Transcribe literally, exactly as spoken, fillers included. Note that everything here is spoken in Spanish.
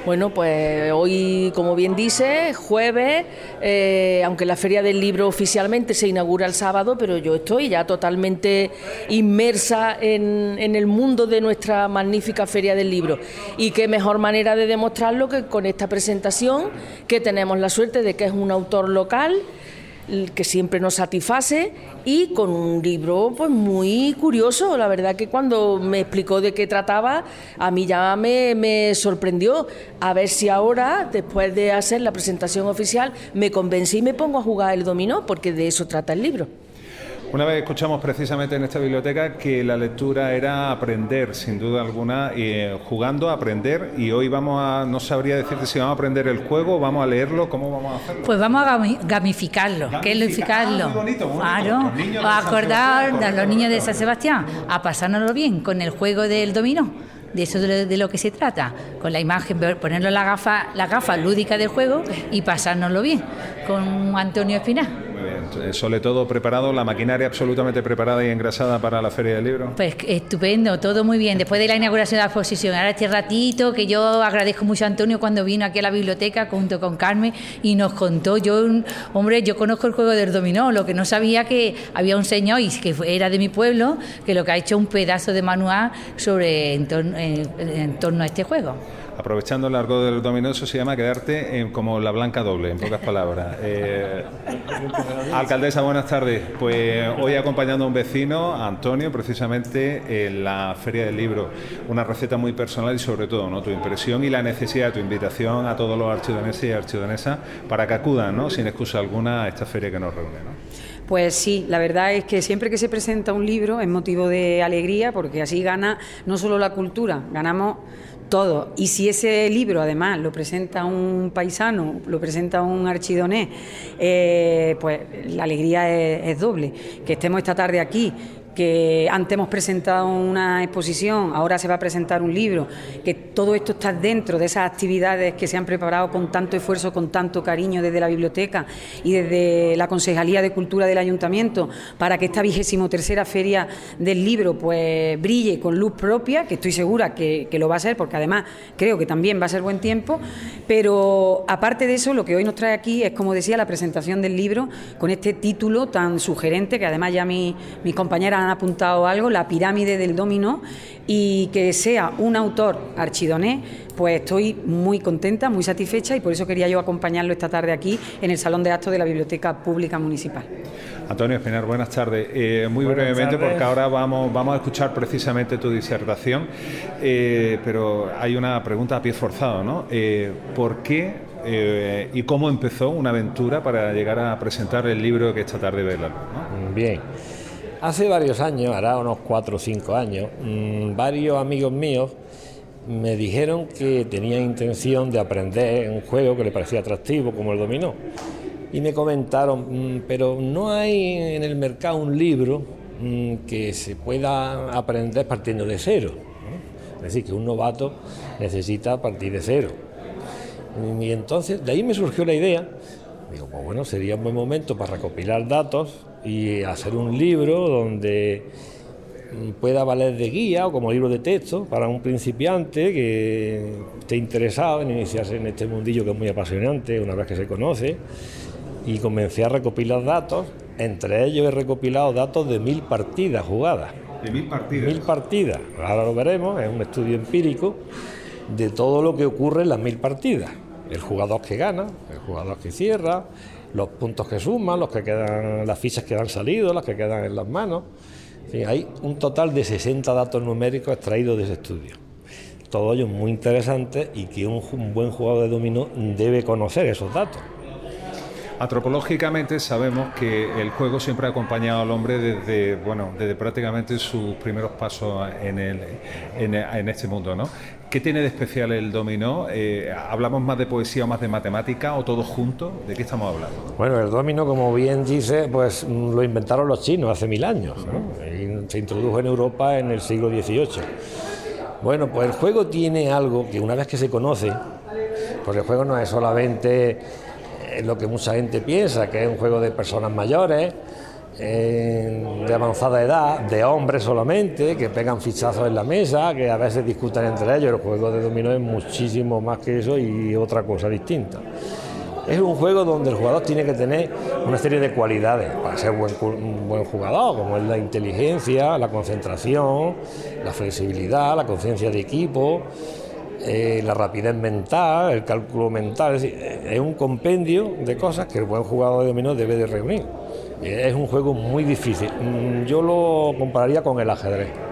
Bueno, pues hoy, como bien dice, jueves, eh, aunque la Feria del Libro oficialmente se inaugura el sábado, pero yo estoy ya totalmente inmersa en, en el mundo de nuestra magnífica Feria del Libro. Y qué mejor manera de demostrarlo que con esta presentación, que tenemos la suerte de que es un autor local, que siempre nos satisface, y con un libro pues muy curioso. La verdad que cuando me explicó de qué trataba, a mí ya me, me sorprendió. A ver si ahora, después de hacer la presentación oficial, me convencí y me pongo a jugar el dominó, porque de eso trata el libro. Una vez escuchamos precisamente en esta biblioteca que la lectura era aprender, sin duda alguna, eh, jugando a aprender, y hoy vamos a, no sabría decirte si vamos a aprender el juego, vamos a leerlo, ¿cómo vamos a hacerlo? Pues vamos a gamificarlo, gamificarlo. Ah, muy bonito, muy claro, bonito. A acordar a los niños de San Sebastián, a pasárnoslo bien con el juego del dominó. De eso de lo, de lo que se trata, con la imagen, ponerlo la gafa, la gafa lúdica del juego y pasárnoslo bien con Antonio Espinar. Muy bien, sobre todo preparado, la maquinaria absolutamente preparada y engrasada para la Feria del Libro. Pues estupendo, todo muy bien. Después de la inauguración de la exposición, ahora este ratito, que yo agradezco mucho a Antonio cuando vino aquí a la biblioteca junto con Carmen y nos contó. Yo, hombre, yo conozco el juego del dominó, lo que no sabía que había un señor, y que era de mi pueblo, que lo que ha hecho un pedazo de manual sobre en torno, en, en torno a este juego. Aprovechando el argot del dominó, eso se llama quedarte en, como la blanca doble, en pocas palabras. Eh, alcaldesa, buenas tardes. Pues hoy acompañando a un vecino, a Antonio, precisamente en la Feria del Libro. Una receta muy personal y sobre todo, ¿no?, tu impresión y la necesidad, tu invitación a todos los archidoneses y archidonesas para que acudan, ¿no?, sin excusa alguna, a esta feria que nos reúne, ¿no? Pues sí, la verdad es que siempre que se presenta un libro es motivo de alegría, porque así gana no solo la cultura, ganamos todo. Y si ese libro además lo presenta un paisano, lo presenta un archidonés, eh, pues la alegría es, es doble. Que estemos esta tarde aquí, que antes hemos presentado una exposición, ahora se va a presentar un libro, que todo esto está dentro de esas actividades que se han preparado con tanto esfuerzo, con tanto cariño desde la biblioteca y desde la Concejalía de Cultura del Ayuntamiento, para que esta vigésimo tercera Feria del Libro pues brille con luz propia, que estoy segura que, que lo va a ser, porque además creo que también va a ser buen tiempo. Pero aparte de eso, lo que hoy nos trae aquí es, como decía, la presentación del libro con este título tan sugerente, que además ya mi, mis compañeras han apuntado algo, La pirámide del dominó, y que sea un autor archidonés, pues estoy muy contenta, muy satisfecha, y por eso quería yo acompañarlo esta tarde aquí en el Salón de Actos de la Biblioteca Pública Municipal. Antonio Espinar, buenas tardes. Eh, muy buenas brevemente, tardes. Porque ahora vamos, vamos a escuchar precisamente tu disertación, eh, pero hay una pregunta a pie forzado, ¿no? Eh, ¿Por qué eh, y cómo empezó una aventura para llegar a presentar el libro que esta tarde ve la luz, ¿no? Bien. Hace varios años, hará unos cuatro o cinco años, mmm, varios amigos míos me dijeron que tenían intención de aprender un juego que les parecía atractivo, como el dominó. Y me comentaron, mmm, pero no hay en el mercado un libro mmm, que se pueda aprender partiendo de cero, ¿no? Es decir, que un novato necesita partir de cero. Y entonces, de ahí me surgió la idea. Digo, pues bueno, sería un buen momento para recopilar datos y hacer un libro donde pueda valer de guía o como libro de texto para un principiante que esté interesado en iniciarse en este mundillo que es muy apasionante una vez que se conoce. Y comencé a recopilar datos, entre ellos he recopilado datos de mil partidas jugadas. ¿De mil partidas? Mil partidas, ahora lo veremos, es un estudio empírico de todo lo que ocurre en las mil partidas. El jugador que gana, el jugador que cierra, los puntos que suman, los que quedan, las fichas que han salido, las que quedan en las manos. En fin, hay un total de sesenta datos numéricos extraídos de ese estudio. Todo ello muy interesante y que un, un buen jugador de dominó debe conocer esos datos. Antropológicamente sabemos que el juego siempre ha acompañado al hombre desde, bueno, desde prácticamente sus primeros pasos en, el, en, en este mundo, ¿no? ¿Qué tiene de especial el dominó? Eh, ¿Hablamos más de poesía o más de matemática o todos juntos? ¿De qué estamos hablando? Bueno, el dominó, como bien dice, pues lo inventaron los chinos hace mil años, ¿no? Y se introdujo en Europa en el siglo dieciocho. Bueno, pues el juego tiene algo que una vez que se conoce, pues el juego no es solamente lo que mucha gente piensa, que es un juego de personas mayores, eh, de avanzada edad, de hombres solamente, que pegan fichazos en la mesa, que a veces discutan entre ellos. El juego de dominó es muchísimo más que eso y otra cosa distinta. Es un juego donde el jugador tiene que tener una serie de cualidades para ser buen, un buen jugador, como es la inteligencia, la concentración, la flexibilidad, la conciencia de equipo, eh, la rapidez mental, el cálculo mental. Es decir, es un compendio de cosas que el buen jugador de dominó debe de reunir. Es un juego muy difícil. Yo lo compararía con el ajedrez.